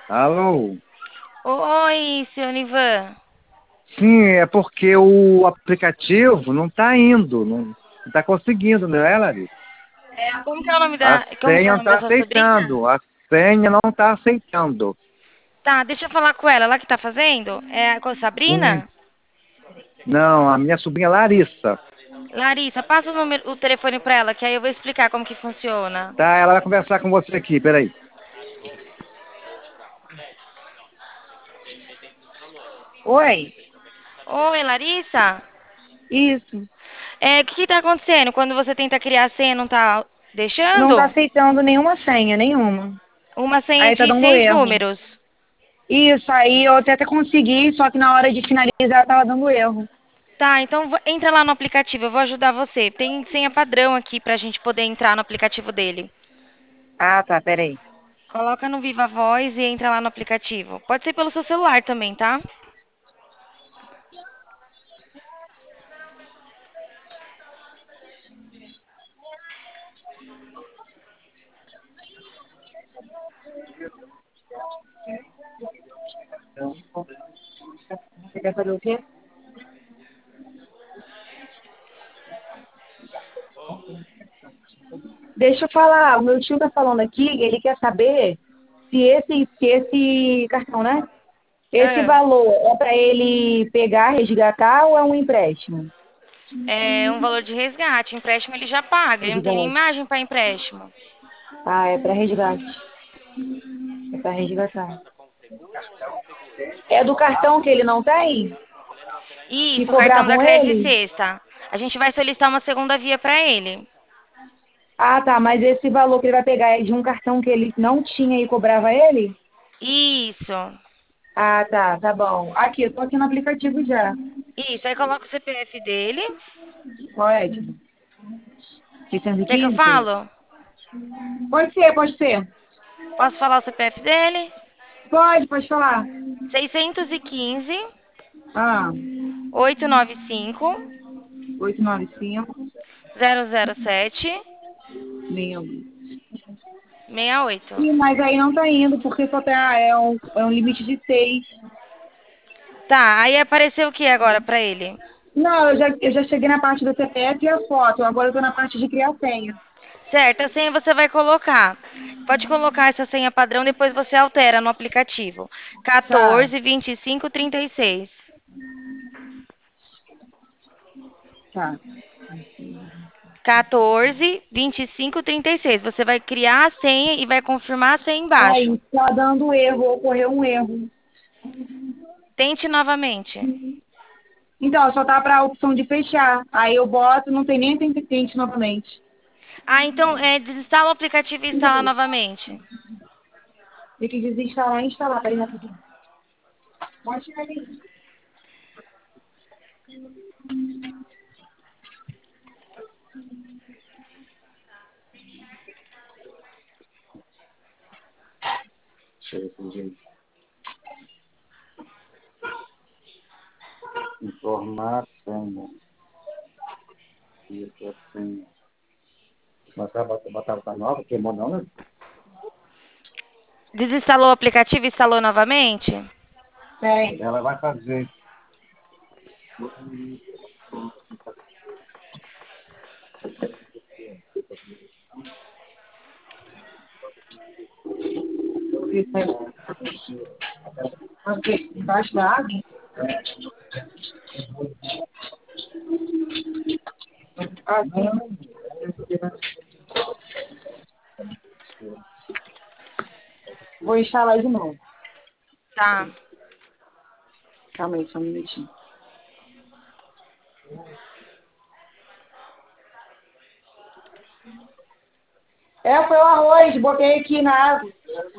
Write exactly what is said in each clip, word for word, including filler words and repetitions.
Alô? Oi, seu Nivan. Sim, é porque o aplicativo não está indo, não está conseguindo, não é, Larissa? Como que é o nome da, A como que é senha o não nome está da sua sobrinha? aceitando, a senha não está aceitando. Tá, deixa eu falar com ela. Ela que tá fazendo? É com a Sim. Sabrina? Não, a minha sobrinha Larissa, Larissa, passa o número, o telefone pra ela, que aí eu vou explicar como que funciona. tá? Ela vai conversar com você aqui, peraí. Oi, Oi, Larissa? isso. É, o que que tá acontecendo? Quando você tenta criar a senha, não tá Não tá deixando? aceitando nenhuma senha, nenhuma. Uma senha Aí tá de dando seis erro. números. Isso, aí eu até até consegui, só que na hora de finalizar tava dando erro. Tá, então va- entra lá no aplicativo, eu vou ajudar você. Tem senha padrão aqui pra gente poder entrar no aplicativo dele. Ah, tá, peraí. Coloca no Viva Voz e entra lá no aplicativo. Pode ser pelo seu celular também, tá? Você quer saber o quê? Deixa eu falar, o meu tio tá falando aqui, ele quer saber se esse, se esse cartão, né? Esse Ah, valor é pra ele pegar, resgatar ou é um empréstimo? é um valor de resgate. Empréstimo ele já paga. Ele não tem nem Resgate. imagem para empréstimo. Ah, é pra resgate. É pra resgatar. É do cartão que ele não tem? Que Isso, o cartão da cobravam Cred ele? Sexta. A gente vai solicitar uma segunda via para ele. Ah, tá, mas esse valor que ele vai pegar é de um cartão que ele não tinha e cobrava ele? Isso. Ah, tá, tá bom. Aqui, eu tô aqui no aplicativo já. Isso. Aí coloca o C P F dele. Qual é, Edna? Quer que eu seiscentos e quinze? falo? Pode ser, pode ser. Posso falar o C P F dele? Pode, pode falar. Seiscentos e quinze, Ah, oitocentos e noventa e cinco, oitocentos e noventa e cinco, zero zero sete, meu. sessenta e oito. Ih, mas aí não tá indo, porque só tá, é um, é um limite de seis. Tá, aí apareceu o que agora para ele? Não, eu já, eu já cheguei na parte do C P F e a foto. Agora eu tô na parte de criar senha. Certo, a senha você vai colocar. Pode colocar essa senha padrão, depois você altera no aplicativo. Tá, quatorze, vinte e cinco, trinta e seis. tá. quatorze, vinte e cinco, trinta e seis. Você vai criar a senha e vai confirmar a senha embaixo. Aí, tá dando erro, ocorreu um erro. Tente novamente. Então, só tá para a opção de fechar. Aí eu boto, não tem nem tente novamente. Ah, então é, desinstala o aplicativo e instala novamente. Tem que desinstalar e instalar. Peraí, rapidinho. Pode tirar aí. Informar senha. Isso, a senha. Mas vai botar botar botar nova, queimou não, né? Desinstalou o aplicativo e instalou novamente? Peraí. Ela vai fazer. Isso aí. Aqui, embaixo da água. Aqui. Vou instalar de novo. Tá. Calma aí, só um minutinho. É, foi o arroz. Botei aqui na água.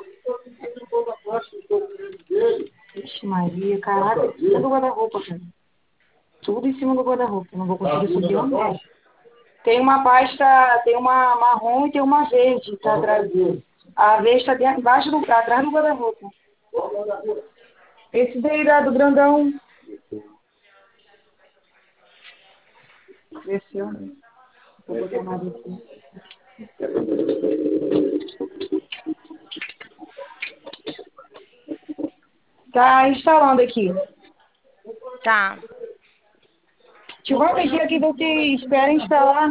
Vixe Maria, caraca. Tudo do guarda-roupa, cara. Tudo em cima do guarda-roupa. Não vou conseguir subir onde? Tem uma pasta, tem uma marrom e tem uma verde, tá atrás. A verde tá dentro, embaixo do, atrás do guarda-roupa. Esse daí da- do grandão desceu, né? Vou botar mais aqui. Tá instalando aqui. Tá. Te vou pedir aqui do que espera instalar.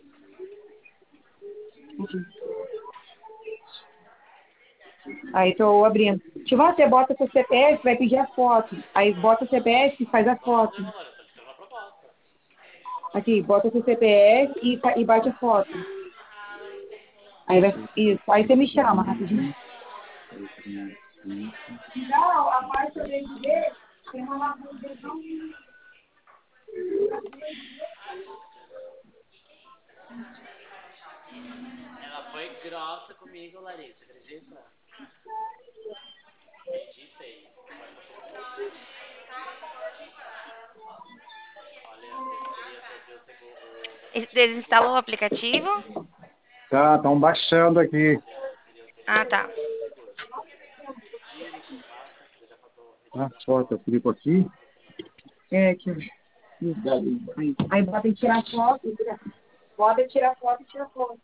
Aí tô abrindo. Tivão, você bota seu C P F, vai pedir a foto. Aí bota o C P F e faz a foto. Aqui, bota seu C P F e, fa- e bate a foto. Aí vai. Isso. Aí você me chama rapidinho. Não, a parte do dele tem uma laguna dele tão linda. Ela foi grossa comigo, Larissa, acredita? Acreditei. Olha, eu queria fazer o segundo. Desinstalou o aplicativo? Tá, estão baixando aqui. Ah, tá. Ah, foto, eu clico aqui. É, aqui. Isso. Aí, aí bota em tirar foto. Bota em tirar foto e tira foto.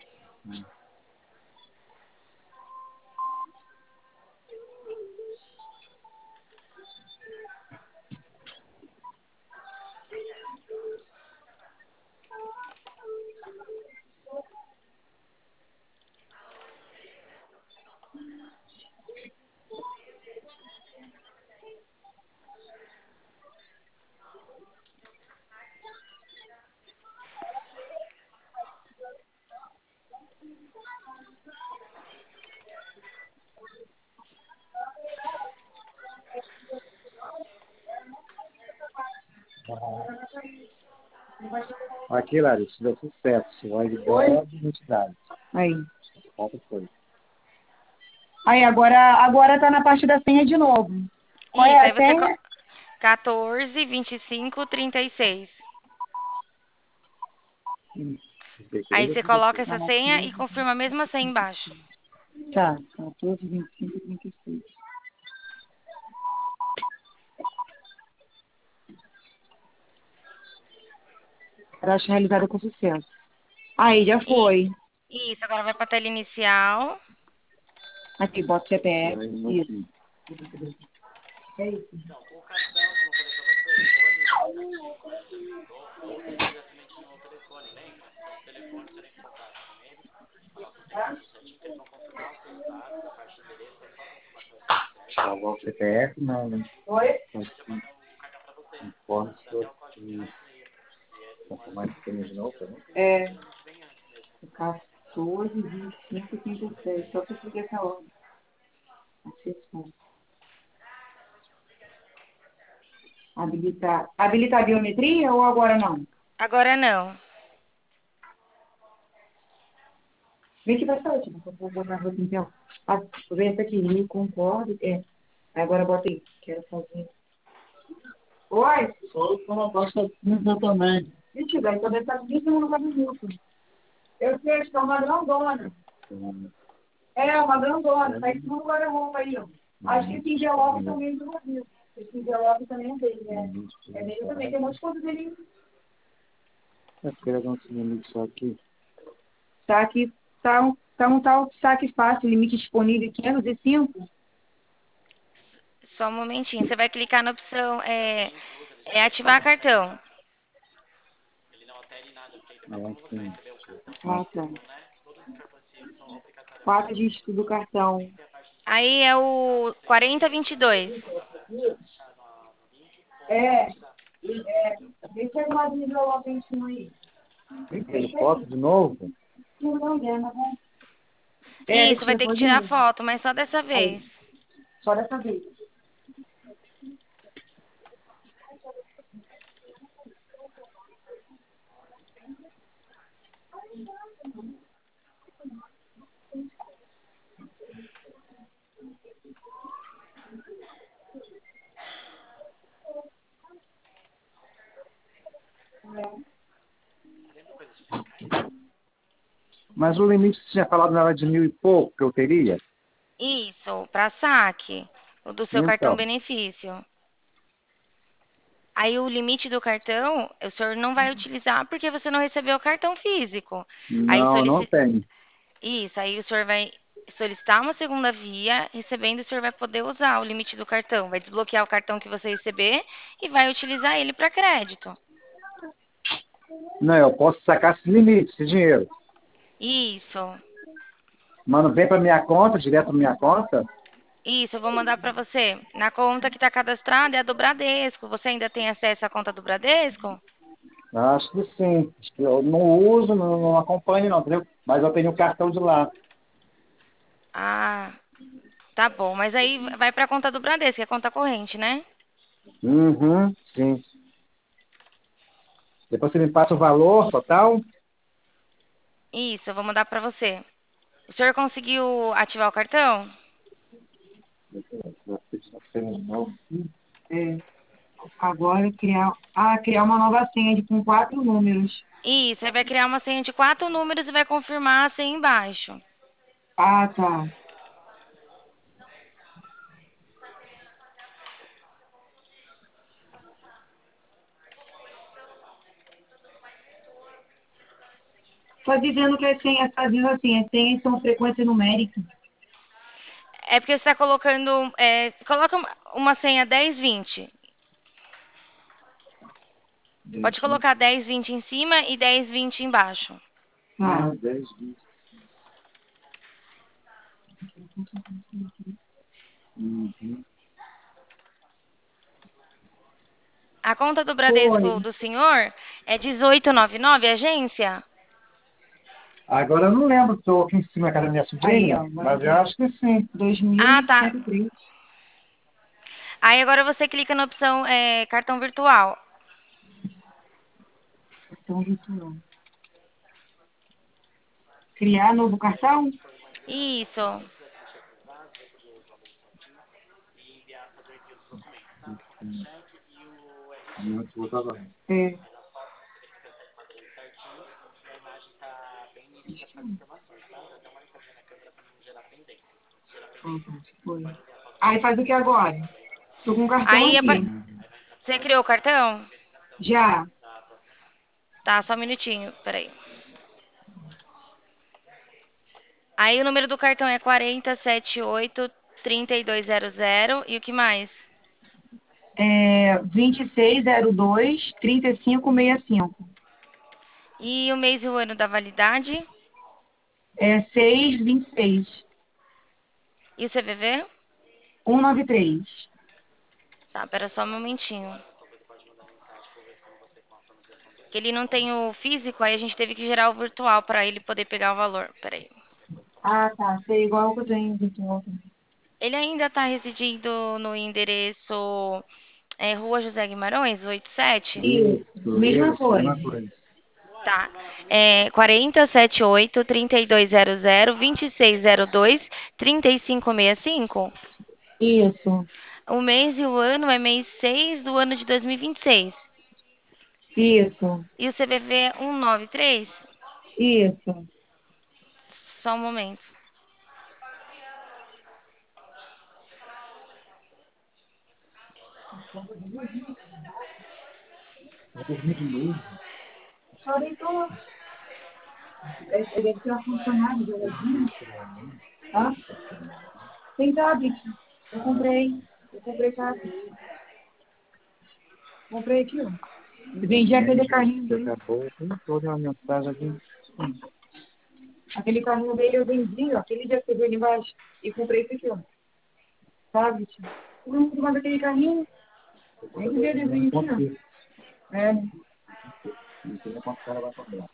Aqui, Larissa, deu sucesso. Vai de boa identidade. Aí. Falta foi. Aí, agora, agora tá na parte da senha de novo. Qual Isso, é aí a você... co- senha? quatorze, vinte e cinco, trinta e seis. Aí você coloca essa senha e confirma a mesma senha embaixo. Tá, quatorze, vinte e cinco, trinta e seis. Cadastro realizado com sucesso. Aí, já E, foi. isso, agora vai pra tela inicial. Aqui, bota o C P F. Isso. É isso. Então, com o cartão, como eu falei pra você, ou no aplicativo, ou diretamente no telefone, lembra? Então, o telefone será em contato com eles, coloca o tempo tudo certinho, que eles vão confirmar os seus dados, a parte de endereço, é só confirmar que vai ser tudo certo. Salvar o C P F, não, né? Oi? Depois eu mando o cartão pra você. Informe Manda até se o código de você e-mail. E aí demora confirmar cinco que tem de sete novo, dias né? úteis, É. geralmente vem antes mesmo. quatorze, vinte e cinco, trinta e seis. Só pra seguir essa ordem. Acessão. Habilitar. Habilitar a biometria ou agora não? Agora não. Vem aqui pra frente. Vou vou botar aqui então. Ah, vem essa aqui. Me concordo. É. Aí agora bota aí. Quero fazer. Oi? Só uma pasta cinza também. Vixe, velho. Tô dentro aqui em lugar do grupo. Eu sei, acho que é uma grandona. É, uma grandona. Tá em cima do guarda-roupa aí, ó. Acho que esse envelope também é do Brasil. Esse envelope também é dele, né? É dele também. Tem um monte de coisa dele. Eu queria dar um limite só aqui. Saque, tá, tá um tal saque fácil, limite disponível quinhentos e cinco. Só um momentinho. Você vai clicar na opção é, é ativar cartão. Ele não altera em nada, porque É, como você vai assim. receber o cartão Ah, tá. físico, né? Todos os cartões físicos são obrigatoriamente Quatro dígitos do cartão. tem a parte de Aí é o quarenta vinte e dois. achar no, no link, É, pode é. Deixa eu mais um envelope em cima aí. Tem foto de novo? Não, não, é, mas vamos. É, Isso, vai tira ter que foto de tirar novo. foto, mas só dessa vez. Aí, só dessa vez. Mas o limite que você tinha falado não era de mil e pouco que eu teria? Isso, para saque. O do seu cartão Então, benefício. Aí o limite do cartão, o senhor não vai utilizar porque você não recebeu o cartão físico. Aí não, não solici... tem. Isso, aí o senhor vai solicitar uma segunda via, recebendo o senhor vai poder usar o limite do cartão. Vai desbloquear o cartão que você receber e vai utilizar ele para crédito. Não, eu posso sacar esse limite, esse dinheiro. Isso. Mas não vem para minha conta, direto para minha conta? Isso, eu vou mandar para você. Na conta que está cadastrada é a do Bradesco. Você ainda tem acesso à conta do Bradesco? Acho que sim. Acho que eu não uso, não, não acompanho não, entendeu? Mas eu tenho o cartão de lá. Ah, tá bom. Mas aí vai para a conta do Bradesco, que é a conta corrente, né? Uhum, sim. Depois você me passa o valor total? Isso, eu vou mandar para você. O senhor conseguiu ativar o cartão? É. Agora criar, ah, criar uma nova senha de, com quatro números. Isso, aí vai criar uma senha de quatro números e vai confirmar a senha embaixo. Ah, tá. Tá dizendo que as senhas, tá dizendo assim, as senhas são frequência numérica. É porque você está colocando. É, coloca uma- uma senha dez, vinte. Pode colocar dez, vinte em cima e dez, vinte embaixo. Tá. Ah, dez, vinte. Uhum. A conta do Bradesco Foi. do senhor é dezoito noventa e nove, agência? Agora eu não lembro, estou aqui em cima da casa da minha Aí, sobrinha, ó. mas eu acho que sim. dois mil Ah, e tá. cento e três. Aí agora você clica na opção é, cartão virtual. Cartão virtual. Criar novo cartão? Isso. E enviar fazer envio dos documentos, tá? Conta de cheque e o R G. Muito boa agora. É. Ela só você consegue fazer ele certinho e a imagem tá bem nítida com as informações, tá? Dá até uma olhadinha na câmera pra não gerar pendência. Se gerar pendência, Ah, tá. você Foi. pode enviar foto Aí faz o que agora? Tô com o cartão Aí apa- aqui. você criou o cartão? Já. Tá, só um minutinho, peraí. Aí o número do cartão é quarenta, setenta e oito, trinta e dois zero zero. E o que mais? É vinte e seis zero dois, trinta e cinco sessenta e cinco. E o mês e o ano da validade? É seis vinte e seis. E o C V V? cento e noventa e três. Tá, pera só um momentinho. Que ele não tem o físico, aí a gente teve que gerar o virtual para ele poder pegar o valor. Peraí. Ah, tá. Sei igual o que eu tenho virtual. Ele ainda está residindo no endereço é, Rua José Guimarães, oitenta e sete? Isso. Mesma coisa. Mesma coisa. Tá. É quarenta, setenta e oito, trinta e dois zero zero, vinte e seis zero dois, trinta e cinco sessenta e cinco? Isso. O mês e o ano é mês seis do ano de dois mil e vinte e seis. Isso. E o C V V é cento e noventa e três? Isso. Só um momento. Vai dormir de novo? Só deitou. Ele deve ter ar-condicionado, geladinho. Tá? Tem tablet. Eu comprei. Eu comprei tablet. Comprei aqui, ó. Vendi aquele carrinho Você dele. acabou, tem toda uma mensagem aqui. Aquele carrinho dele eu vendi, ó. Aquele dia que você viu ali embaixo. E comprei esse aqui, ó. Tablet. Eu não mais aquele carrinho. Nem vi a desenho aqui, ó. É. Não sei quanto o cara vai cobrar.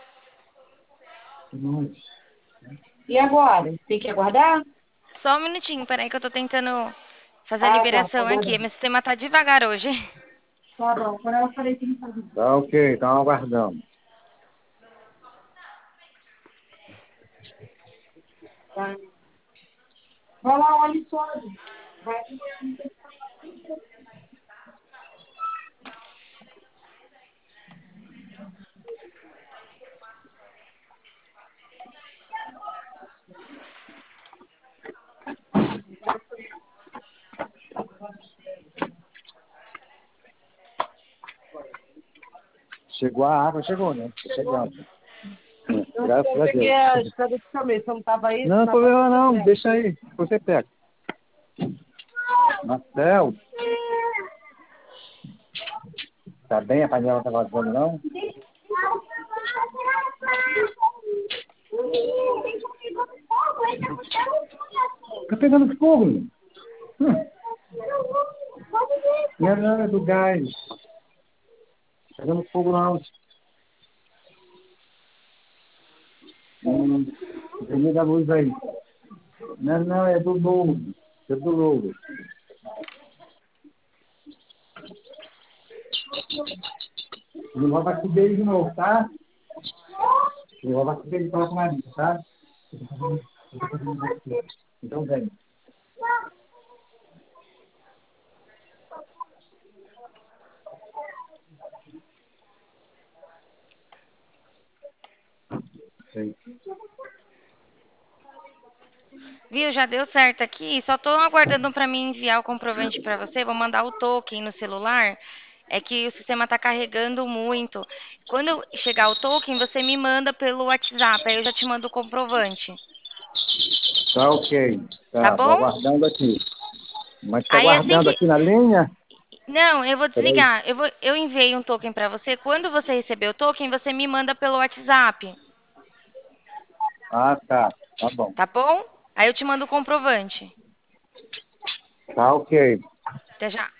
Não. E agora? Tem que aguardar? Só um minutinho, peraí que eu tô tentando fazer a Ah, tá. Tá liberação aqui. aguardando. Meu sistema tá devagar hoje. Tá bom. Quando ela falei que não fazia. Tá ok, então aguardando. Vai. Vai lá, olha e sobe. Vai. Chegou a água, chegou, né? Chegando. Graças eu a peguei Deus. a estrada de caminho. Você não tava aí? Não, Na problema porta não, do deixa aí, você pega. Marcel, tá bem? A panela tá vazando, não? Tá pegando fogo. Hum. Não, não, é do gás. Tá pegando fogo, não. Hum, liga a luz aí. Não, não, é do louro. É do louro. Não vai bater dele de novo, tá? Não vai bater dele para o nariz, tá? Então vem. Vem. Viu? Já deu certo aqui. Só tô aguardando para mim enviar o comprovante para você. Vou mandar o token no celular. É que o sistema tá carregando muito. Quando chegar o token, você me manda pelo WhatsApp. Aí eu já te mando o comprovante. Tá ok. Tá Tá, vou bom? aguardando aqui. Mas tá Aí assim aguardando que. aqui na linha? Não, eu vou Peraí. desligar. Eu, vou... eu enviei um token para você. Quando você receber o token, você me manda pelo WhatsApp. Ah, tá. Tá bom. Tá bom? Aí eu te mando o comprovante. Tá ok. Até já.